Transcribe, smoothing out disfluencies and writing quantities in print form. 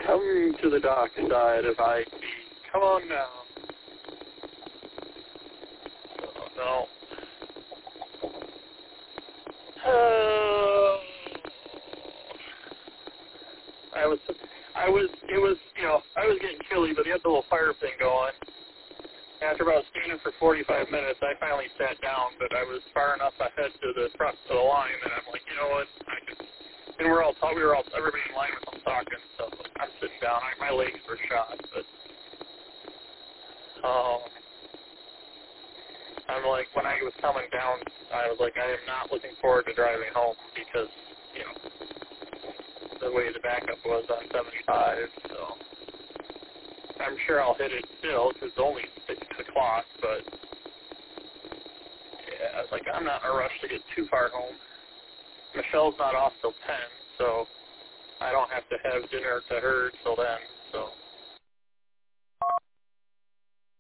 Come to the dark side of IT. Come on now. Oh, no. I was getting chilly, but he had the little fire thing going. After about standing for 45 minutes, I finally sat down, but I was far enough ahead to the line, and I'm like, you know what, and everybody in line was all talking, so I'm sitting down. My legs were shot, but, I'm like, when I was coming down, I was like, I am not looking forward to driving home, because, the way the backup was on 75, so I'm sure I'll hit it still, because it's only 6 o'clock, but, yeah, it's like, I'm not in a rush to get too far home. Michelle's not off till 10, so I don't have to have dinner to her till then.